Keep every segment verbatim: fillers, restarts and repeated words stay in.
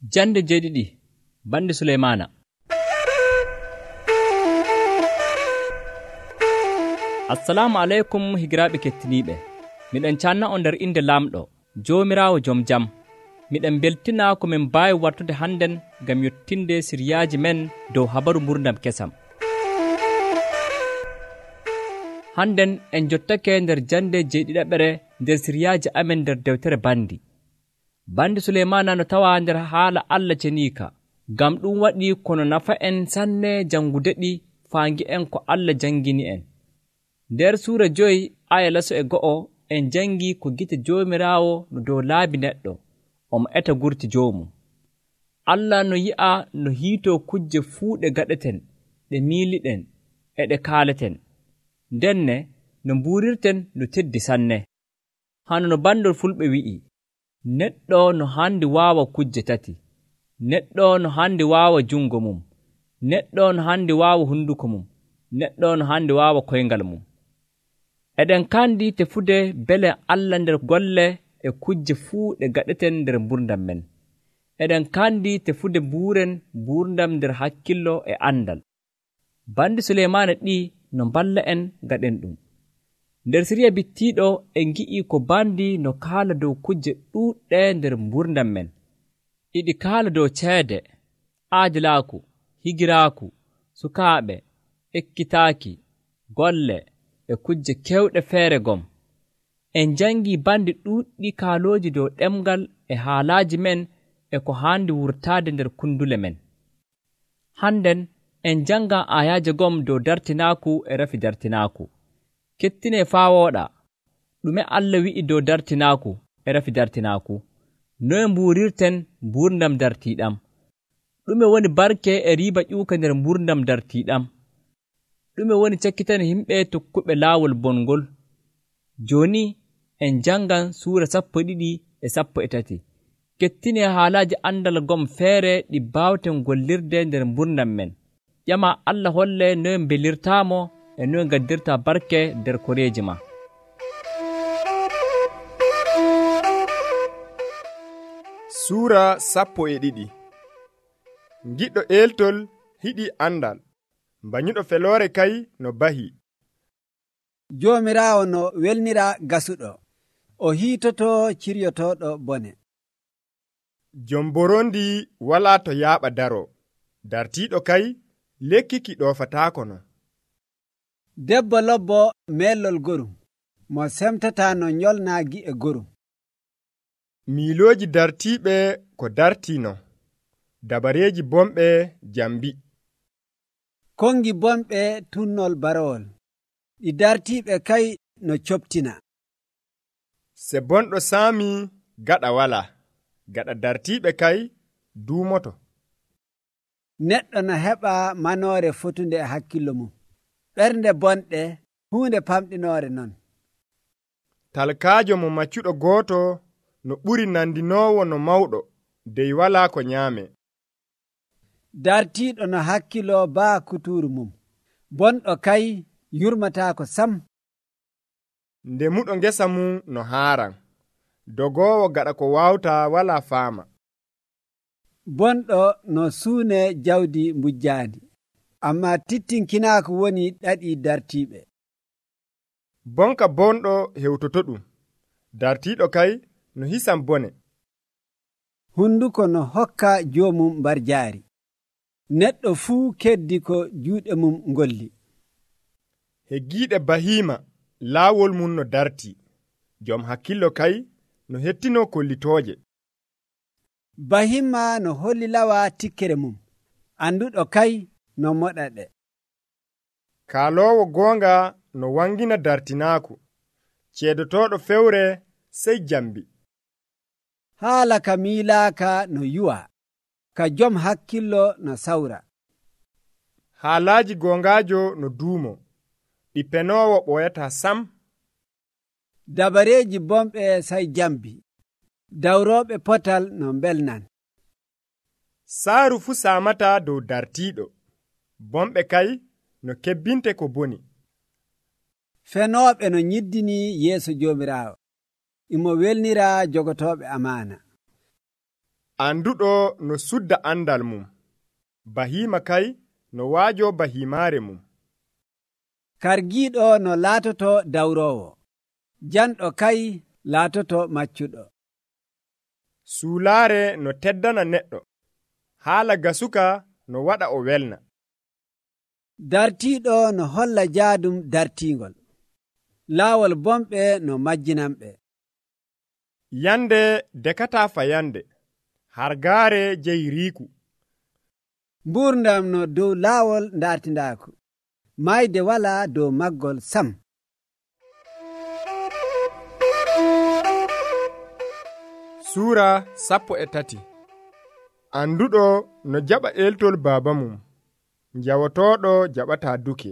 Jande jeeɗiɗi bande Suleymana. Assalamu alaikum higiraɓe kettiniɓe. Miɗen canna on nder inde lamɗo Jomirawo joom jam. Miɗen beltina ko min mbawi wattude hannden ngam yettinde siryaji men dow habaru murdam kesam. Hannden en jottake nder jande jeeɗiɗaɓere nder siryaji amen nder dewtere bandi. Bandi Suleymana no tawa nder haala Allah cenika, gam ɗum waɗi kono nafa en sanne jangude ɗi faangi en ko Allah jangini en. Nder suura joyi aya laso e go'o en jangi ko gite Jomirawo no dow laabi neɗɗo omo eta gurti jomum. Allah no yi'a no hiito kujje fuu ɗe gaɗeten, ɗe miiliɗen e ɗe kaaleten, ndenne no mbuurirten no teddi sanne. Hano no bandol fulɓe wi'i, neɗɗo no handi waawa kujje tati, neɗɗo no handi waawa jungo mum, neɗɗo no handi waawa hunduko mum, neɗɗo no handi waawa koyngal mum. Eɗen kandi tefude bele Allah nder golle e kujje fuu ɗe gaɗeten nder mburdam men. Eɗen kandi tefude buuren mburdam nder hakkillo e andal. Bandi Suleymana ɗi no mballa en gaɗen ɗum. Nder siriya bittiɗo en gi'i ko bandi no kaala dow kujje ɗuɗɗe nder mburdam men. Iɗi kaala dow ceede, aadilaaku, higiraaku, sukaaɓe, ekkitaaki, golle e kujje kewɗe feere gom. En jangi bandi ɗuɗɗi kaalooji dow ɗemgal e haalaaji men e ko haandi wurtaade nder kundule men. Hannden en janga ayaaje gom dow dartinaaku e rafi dartinaaku. Kettine faa wooɗa, ɗume Allah wi'i dow dartinaaku e rafi dartinaaku, noye mbuurirten mburdam dartiiɗam, ɗume woni barke e riiba ƴuuka nder mburdam dartiiɗam, ɗume woni cakkitani himɓe tokkuɓe laawol bongol. Jooni en jangan suura sappo e ɗiɗi e sappo e tati. Kettine haalaaji andal gom feere ɗi baawten gollirde nder mburdam men. ƴama Allah holle noye mbelirtaamo e noye gaddirta barke nder koreeji ma. Suura sappo e ɗiɗi. Giɗɗo eltol hiɗi andal, mbañuɗo feloore kay no bahi. Jomirawo no welnira gasuɗo, o hiitoto ciryotoɗo bone. Jom borondi wala to yaaɓa daro, dartiiɗo kay lekkiki ɗoofataako no. Debbo lobbo mellol gorum, mo semtata no nyolnaagi e gorum. Miilooji dartiiɓe ko dartino, dabareeji bomɓe jambi. Kongi bomɓe tunnol barowol, ɗi dartiiɓe kay no coptina. Se bonɗo saami gaɗa wala, gaɗa dartiiɓe kay duumoto. Neɗɗo no heɓa manoore fotunde e hakkillo mum, ɓernde bonɗe huunde pamɗinoore non. Talkaajo mo maccuɗo gooto no ɓuri nandinoowo no mawɗo dey walaa ko nyaame. Dartiiɗo no hakkilo baa kuturu mum, bonɗo kay yurmataako sam. Ndemuɗo ngesa mum no haaran, dogoowo gaɗa ko waawta walaa faama. Bonɗo no suune jawdi mbujjaandi, amma tittinkinaako woni ɗaɗi dartiiɓe. Bonka bonɗo hewtoto ɗum, dartiiɗo kay no hisan bone. Hunduko no hokka joomum mbar jaari, neɗɗo fuu keddi ko juuɗe mum ngolli. Heggiiɗe bahiima laawol mum no darti, jom hakkillo kay no hettino kollitooje. Bahimma no holli lawa tikkere mum, anduɗo kay no moɗa ɗe. Kaaloowo goonga no wangina dartinaaku, ceedotoɗo fewre sey jambi. Haala ka miilaaka no yuwa, ka jom hakkillo no sawra. Haalaaji goongaajo no duumo, ɗi penoowo ɓooyata sam. Dabareeji bomɓe say jambi, dawrooɓe potal no mbelnan. Saaru fu saamata dow dartiiɗo, bomɓe kay no kebbinte ko boni. Fenooɓe no nyiddini yeeso Joomiraawo, imo welnira jogotoɓe amana. anduɗo no sudda andal mum, bahima kay no waajo bahimaare mum. Kargiiɗo no laatoto dawrowo, janɗo kay laatoto maccuɗo. Suulaare no teddana neɗɗo, haala gasuka no waɗa o welna. Dartiiɗo no holla jaadum dartiingol, laawol bomɓe no majjinamɓe. Yande dekata fayande, hargaare jeyi riiku. Mbuurdam no dow laawol ndartindaaku, mayde wala dow maggol sam. Suura sappo e tati. Anduɗo no jaɓa eltol baaba mum, njawotooɗo jaɓata duke.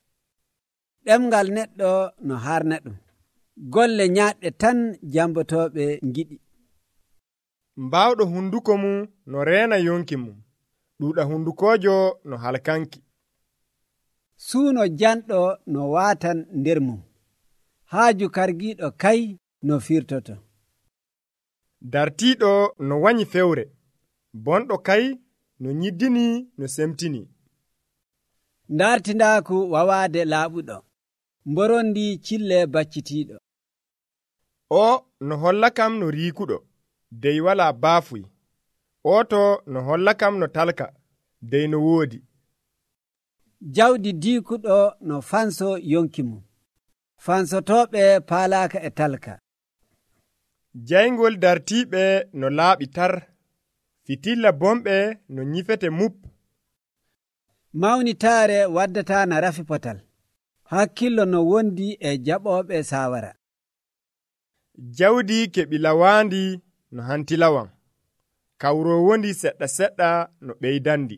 Ɗemgal neɗɗo no harna ɗum, golle ñaaɗɗe tan jambotooɓe ngiɗi. Mbawɗo hunduko mum no reena yonki mum, ɗuuɗa hundukojo no halkanki. Suuno janɗo no waatan nder mum, haaju kargiiɗo kay no firtoto. Dartiiɗo no wanyi fewre, bonɗo kay no nyiddini no semtini. Ndartindaaku wawaade laaɓuɗo, mborondi cille baccitiiɗo. O no holla kam no riikuɗo, dey wala baafuy. Oto no holla kam no talka, dey no woodi. Jawdi diikuɗo no fanso yonki mum, fansotooɓe paalaaka e talka. Jayngol dartiiɓe no laaɓi tar, fitilla bomɓe no nyifete mup. Mawnitaare waddata na rafi potal, hakkillo no wondi e jaɓooɓe sawara. Jawdi keɓi lawaandi no hantilawan, kawro wondi seɗɗa seɗɗa no ɓeydandi.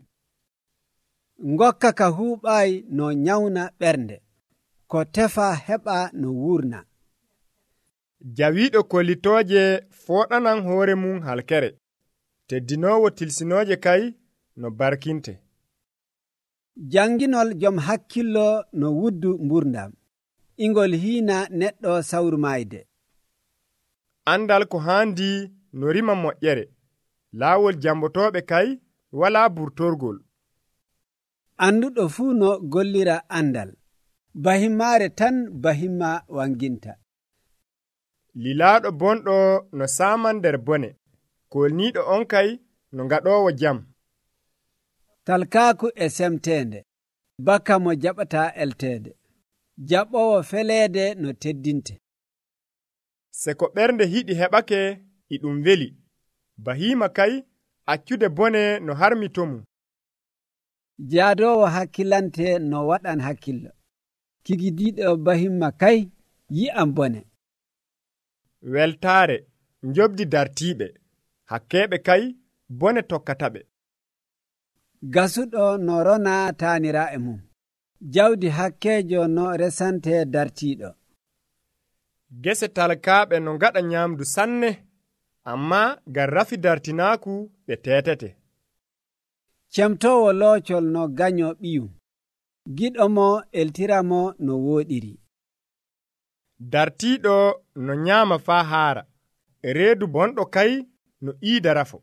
Ngokka ka huuɓaay no nyawna ɓernde, ko tefa heɓa no wurna. Jawiiɗo kollitooje fooɗanan hoore mum halkere, teddinoowo tilsinooje kay no barkinte. Janginol jom hakkillo no wuddu mburdam, ingol hiina neɗɗo sawru mayde. Andal ko haandi no rima moƴƴere, laawol jambotooɓe kay walaa burtorgol. Anduɗo fuu no gollira andal, bahimmaare tan bahimma wanginta. Lilaaɗo bonɗo no saaman nder bone, kolniiɗo on kay no ngaɗoowo jam. Talkaaku e semteende, bakka mo jaɓata elteede, jaɓowo feleede no teddinte. Se ko ɓernde hiɗi heɓake i ɗum weli, bahima kay accude bone no harmito mum. Jaadowo hakkilante no waɗan hakkillo, kigidiiɗo bahimma kay yi'an bone. Weltaare njobdi dartiiɓe, hakkeeɓe kay bone tokkataɓe. Gasuɗo no rona taaniraaɓe mum, jawdi hakkeejo no resante dartiiɗo. Gese talkaaɓe no ngaɗa nyaamdu sanne, amma ngam rafi dartinaaku ɓe teetete. Cemtowo loocol no ganyo ɓiyum, giɗo mo eltira mo no wooɗiri. Dartiiɗo no nyaama faa haara, reedu bonɗo kay no iida rafo.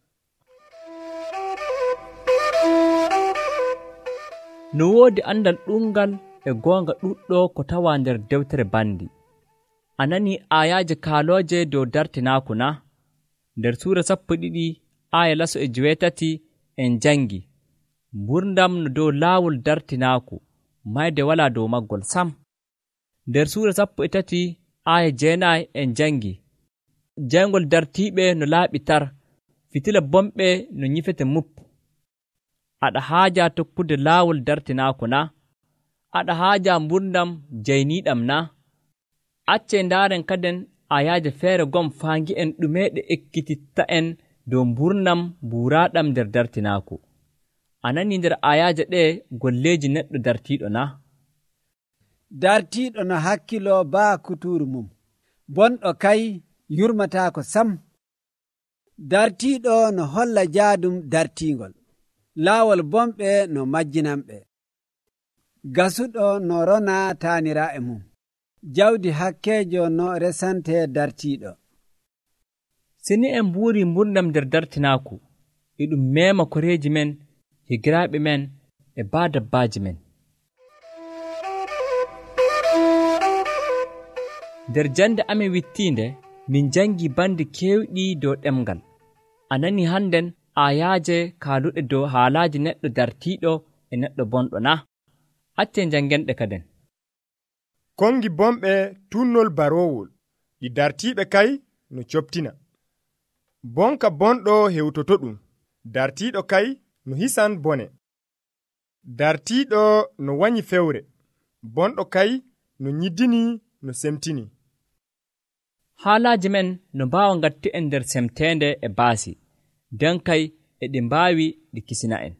No woodi andal ɗungal e goonga ɗuɗɗo ko tawa nder dewtere bandi. A nani ayaaje kaalooje dow dartinaaku na? Nder suura sappo ɗiɗi aya laso e joweetati en jangi. Mburdam no dow laawol dartinaaku, mayde wala dow maggol sam. Nder suura sappo e tati aya jeenayi en jangi. Jayngol dartiiɓe no laaɓi tar, fitila bomɓe no nyifete mup. Aɗa haaja tokkude laawol dartinaaku na? Aɗa haaja mburdam jayniiɗam na? Acce ndaaren kaden ayaaje feere gom faangi en ɗumeeɗe ekkititta en dow mburnam buuraaɗam nder dartinaaku. A nani nder ayaaje ɗe golleeji neɗɗo dartiiɗo na? Dartiiɗo no hakkilo baa kuturu mum, bonɗo kay yurmataako sam. Dartiiɗo no holla jaadum dartiingol, laawol bomɓe no majjinamɓe. Gasuɗo no rona taaniraaɓe mum, jawdi hakkeejo no resante dartiiɗo. sini en mburi mburnam nder dartinaku e ɗum mema koreji men higiraɓe men e ba dabbaji men. nder jande amin wittinde min jangi bandi kewɗi dow ɗemgal. anani hannden ayaje kaluɗe dow haalaji neɗɗo dartiɗo e neɗɗo bonɗo na? acce jangenɗe kaden. kongi bomɓe tunnol barowol ɗi dartiɓe kay no coptina. bonka bonɗo hewtoto ɗum, dartiɗo kay no hisan bone. dartiɗo no wanyi fewre, bonɗo kay no nyiddini no semtini. haalaji men no mbawa ngatti en nder semtende e baasi, den kay e ɗi mbawi ɗi kisina en.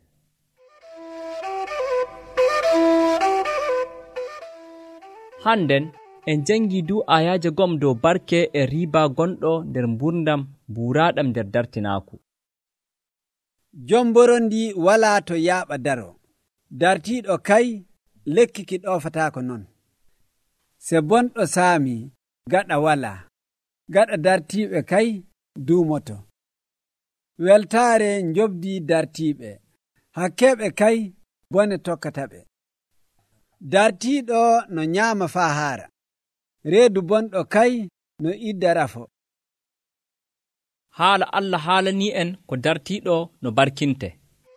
hannden en jangi du ayaje gom dow barke e riba gonɗo nder mburdam buraɗam nder dartinaku. jomborondi wala to yaɓa daro, dartiɗo kay lekkiki ɗofatako non. se bonɗo saami gaɗa wala, gaɗa dartiɓe kay dumoto. weltare njobdi dartiɓe, hakkeɓe kay bone tokkataɓe. dartiɗo no nyama fa haara, reedu bonɗo kay no idda rafo. haala Allah haalani en ko dartiɗo no barkinte.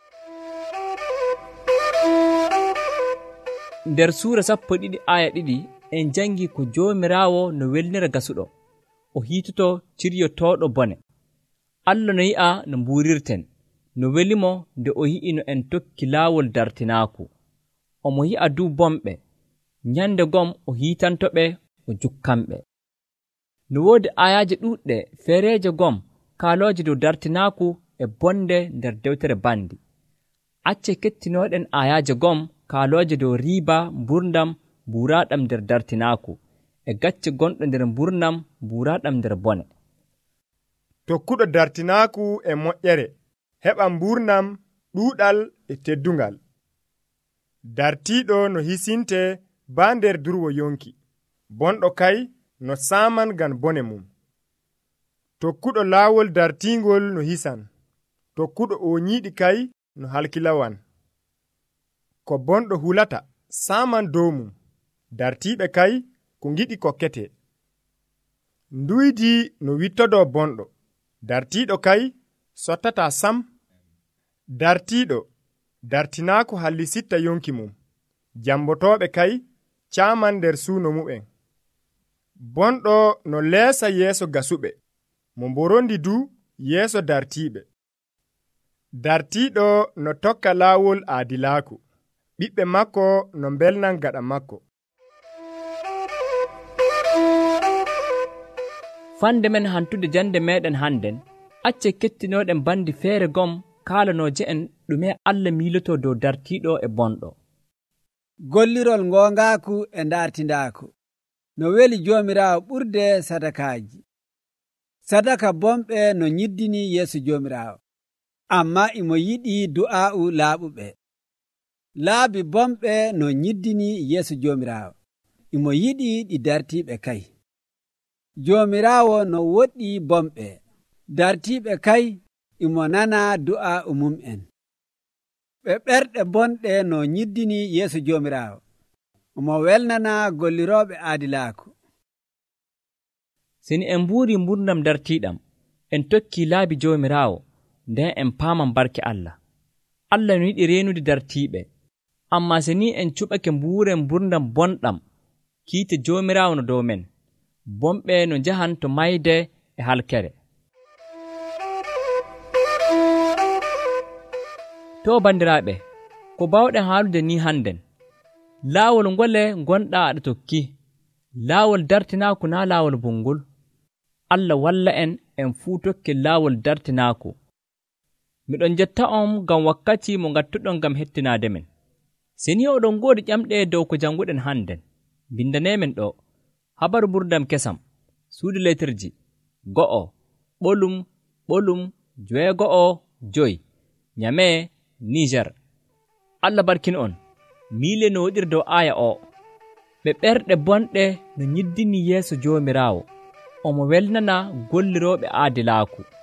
nder suura sappo ɗiɗi aya ɗiɗi en jangi ko jomirawo no welnira gasuɗo, o hitoto ciryotoɗo bone. Allah no yi'a no mburirten, no welimo nde o yi'i no en tokki laawol dartinaku. omo yi'a du bomɓe, nyande gom o hitantoɓe o jukkanɓe. no woodi ayaje ɗuɗɗe feereje gom kaaloje dow dartinaku e bonde nder dewtere bandi. acce kettinoɗen ayaje gom kaaloje dow riba mburdam buraɗam nder dartinaku e gacce gonɗo nder mburnam buraɗam nder bone. tokkuɗo dartinaku e moƴƴere heɓa mburnam ɗuɗal e teddungal. dartiɗo no hisinte ba nder durwo yonki, bonɗo kay no saman gan bone mum. tokkuɗo laawol dartingol no hisan, tokkuɗo o nyiɗi kay no halkilawan. ko bonɗo hulata saman dow mum, dartiɓe kay ko giɗi kokkete. nduydi no wittodo bonɗo, dartiɗo kay sottata sam. dartiɗo dartinaku hallisitta yonki mum, jambotoɓe kay caman nder suuno mu'en. bonɗo no leesa yeeso gasuɓe, mo mborondi du yeeso dartiɓe. dartiɗo no tokka laawol aadilaaku, ɓiɓɓe makko no belnan gaɗa makko. fande men hantude jande meɗen hannden, acce kettinoɗen bandi feere gom kaalanoje en ɗume Allah miiloto dow dartiɗo e bonɗo. gollirol ngongaku e dartindaku no weli jomirawo ɓurde sadakaji. sadaka bomɓe no nyiddini yeeso jomirawo, amma imo yiɗi du'a'u laaɓuɓe. laabi bomɓe no nyiddini yeeso jomirawo, imo yiɗi ɗi dartiɓe kay. jomirawo no woɗɗi bomɓe, dartiɓe kay imo nana du'a'u mum'en. ɓe ɓerɗe bonɗe no nyiddini yeeso jomirawo, omo welnana golliroɓe aadilaaku. sini en mburi mburnam dartiɗam, en tokki laabi jomirawo, nden en paaman barke Allah. Allah no yiɗi renude dartiɓe, amma sini en cuɓake mburen mburdam bonɗam, kiite jomirawo no dow men, bomɓe no njahan to mayde e halkere. to bandiraɓe, ko bawɗen haalude ni hannden, laawol ngole gonɗa aɗa tokki, laawol dartinaku na laawol bungol. Allah walla en en fuu tokki laawol dartinaku. miɗon jetta on ngam wakkati mo ngattuɗon ngam hettinade men. seni oɗon ngoodi ƴamɗe dow ko janguɗen hannden, bindanemen ɗo habaru burdam kesam, suudu letirji go'o ɓolum ɓolum joweego'o joyi, nyame Niger. Allah barkin on, miile no woɗir dow aya o. ɓe ɓerɗe bonɗe no nyiddini yeeso jomirawo, omo welnana gollirooɓe aadilaaku.